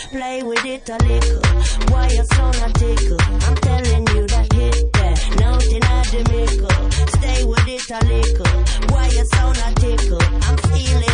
play with it a little. Why you so not tickle? I'm telling you that hit that. Nothing at the mickle. Stay with it a little. Why you so not tickle? I'm feeling